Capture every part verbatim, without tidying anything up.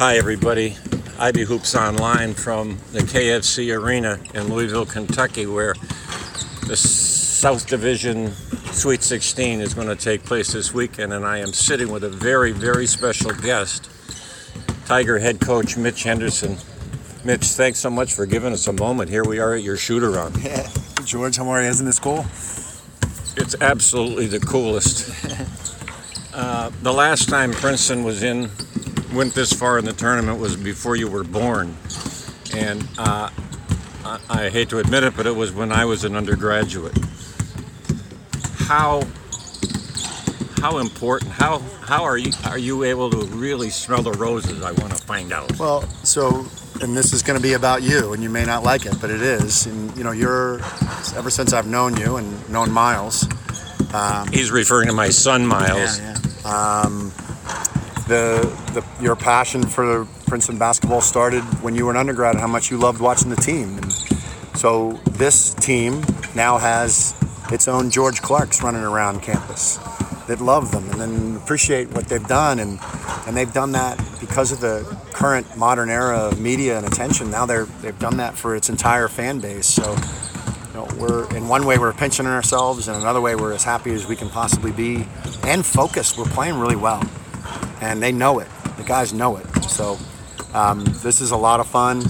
Hi, everybody. I B Hoops Online from the K F C Arena in Louisville, Kentucky, where the South Division Sweet sixteen is going to take place this weekend, and I am sitting with a very, very special guest, Tiger head coach Mitch Henderson. Mitch, thanks so much for giving us a moment. Here we are at your shoot-around. Yeah. George, how are you? Isn't this cool? It's absolutely the coolest. uh, the last time Princeton was in, went this far in the tournament was before you were born. And uh, I, I hate to admit it, but it was when I was an undergraduate. How how important, how how are you are you able to really smell the roses? I want to find out. Well, so, and this is going to be about you, and you may not like it, but it is. And, you know, you're, ever since I've known you and known Miles. Um, He's referring to my son, Miles. Yeah, yeah. Um, the, the, your passion for Princeton basketball started when you were an undergrad and how much you loved watching the team. And so this team now has its own George Clarks running around campus that love them and then appreciate what they've done. And, and they've done that because of the current modern era of media and attention. Now they're, they've done that for its entire fan base. So, you know, we're, in one way, we're pinching ourselves, and another way, we're as happy as we can possibly be and focused. We're playing really well, and they know it. The guys know it. So um, this is a lot of fun.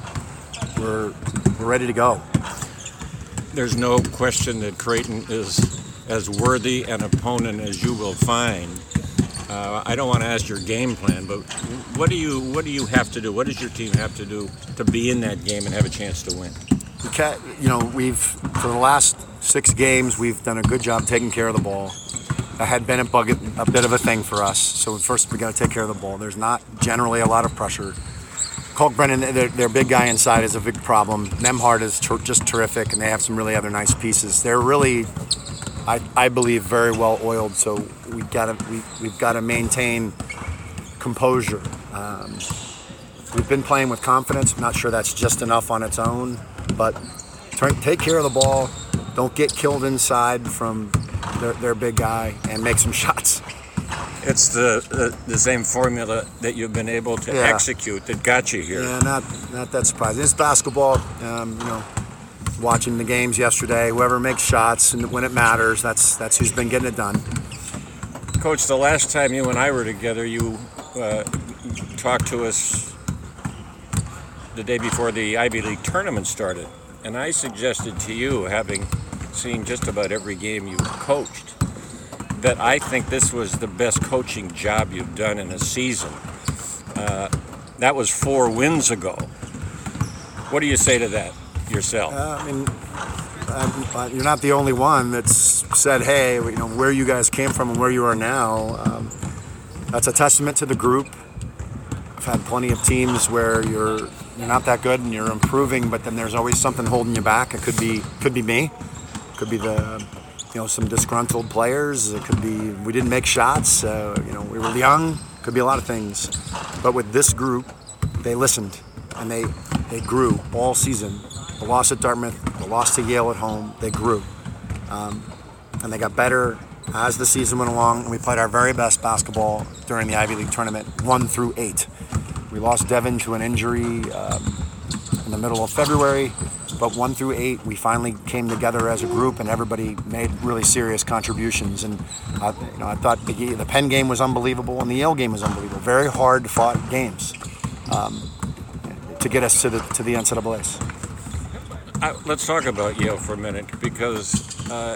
We're, we're ready to go. There's no question that Creighton is as worthy an opponent as you will find. Uh, I don't want to ask your game plan, but what do you what do you have to do? What does your team have to do to be in that game and have a chance to win? We can't, you know, we've for the last six games we've done a good job taking care of the ball. That had been a, bug, a bit of a thing for us. So first we got to take care of the ball. There's not generally a lot of pressure. Kalkbrennan, their, their big guy inside, is a big problem. Nembhard is ter- just terrific, and they have some really other nice pieces. They're really, I, I believe, very well oiled. So we got to we we've got to maintain composure. Um, we've been playing with confidence. I'm not sure that's just enough on its own, but turn, take care of the ball. Don't get killed inside from their, their big guy, and make some shots. It's the, the the same formula that you've been able to yeah. execute that got you here. Yeah, not not that surprising. It's basketball. Um, you know, watching the games yesterday, whoever makes shots and when it matters, that's that's who's been getting it done. Coach, the last time you and I were together, you uh, talked to us the day before the Ivy League tournament started, and I suggested to you, having seen just about every game you coached, that I think this was the best coaching job you've done in a season. Uh, that was four wins ago. What do you say to that yourself? Uh, I mean, uh, you're not the only one that's said, hey, you know, where you guys came from and where you are now. Um, that's a testament to the group. I've had plenty of teams where you're you're not that good and you're improving, but then there's always something holding you back. It could be could be me. It could be the you know, some disgruntled players. It could be we didn't make shots. Uh, you know, we were young. Could be a lot of things. But with this group, they listened and they they grew all season. The loss at Dartmouth, the loss to Yale at home, they grew, um, and they got better as the season went along. And we played our very best basketball during the Ivy League tournament, one through eight. We lost Devin to an injury um, in the middle of February. But one through eight, we finally came together as a group, and everybody made really serious contributions. And uh, you know, I thought the, the Penn game was unbelievable, and the Yale game was unbelievable. Very hard-fought games um, to get us to the to the N C double A's. Uh, let's talk about Yale for a minute, because uh,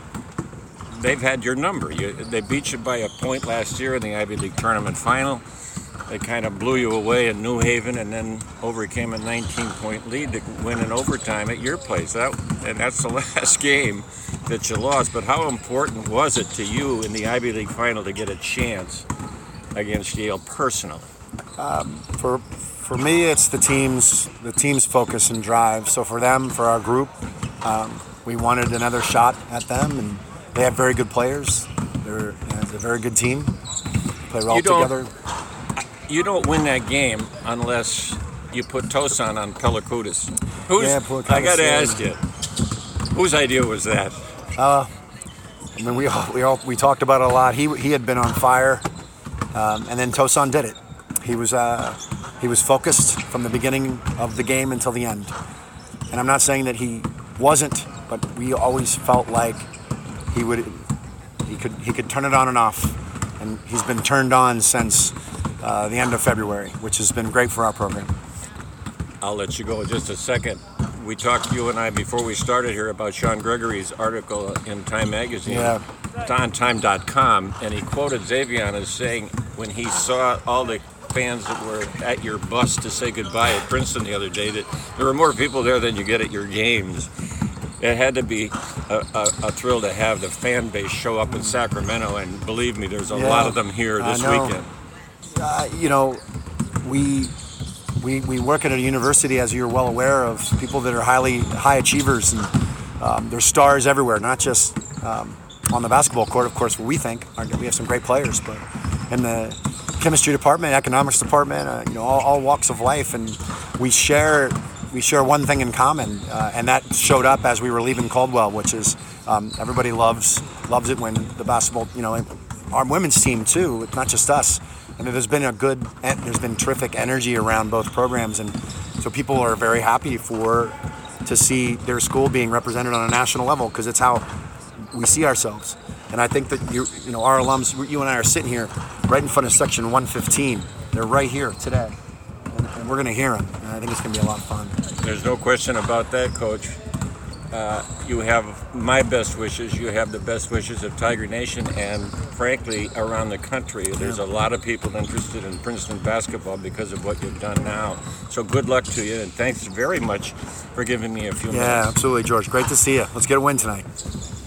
they've had your number. You, they beat you by a point last year in the Ivy League tournament final. They kind of blew you away in New Haven and then overcame a nineteen-point lead to win in overtime at your place. That, and that's the last game that you lost. But how important was it to you in the Ivy League final to get a chance against Yale personally? Um, for for me, it's the team's the team's focus and drive. So for them, for our group, um, we wanted another shot at them, and they have very good players. They're you know, it's a very good team. Play well together. You don't win that game unless you put Tosan on Pelakudis. Who's, yeah, I got to ask you, whose idea was that? Uh, I mean, we all, we all we talked about it a lot. He he had been on fire, um, and then Tosan did it. He was uh, he was focused from the beginning of the game until the end. And I'm not saying that he wasn't, but we always felt like he would he could he could turn it on and off. And he's been turned on since uh, the end of February, which has been great for our program. I'll let you go in just a second. We talked, you and I, before we started here, about Sean Gregory's article in Time Magazine, Yeah. on time dot com, and he quoted Xavier as saying when he saw all the fans that were at your bus to say goodbye at Princeton the other day, that there were more people there than you get at your games. It had to be a, a, a thrill to have the fan base show up in Sacramento, and believe me, there's a Yeah, lot of them here I this know. weekend. Uh, you know, we we we work at a university, as you're well aware, of people that are highly high achievers, and um, there's stars everywhere, not just um, on the basketball court, of course, where we think are, we have some great players, but in the chemistry department, economics department, uh, you know, all, all walks of life, and we share we share one thing in common, uh, and that showed up as we were leaving Caldwell, which is um, everybody loves loves it when the basketball, you know, our women's team too, not just us. I mean, there's been a good, there's been terrific energy around both programs, and so people are very happy for to see their school being represented on a national level, because it's how we see ourselves. And I think that you, you know, our alums, you and I are sitting here right in front of Section one fifteen. They're right here today, and, and we're going to hear them. And I think it's going to be a lot of fun. There's no question about that, Coach. Uh, you have my best wishes. You have the best wishes of Tiger Nation, and frankly, around the country. There's a lot of people interested in Princeton basketball because of what you've done now. So good luck to you, and thanks very much for giving me a few minutes. Yeah, absolutely, George. Great to see you. Let's get a win tonight.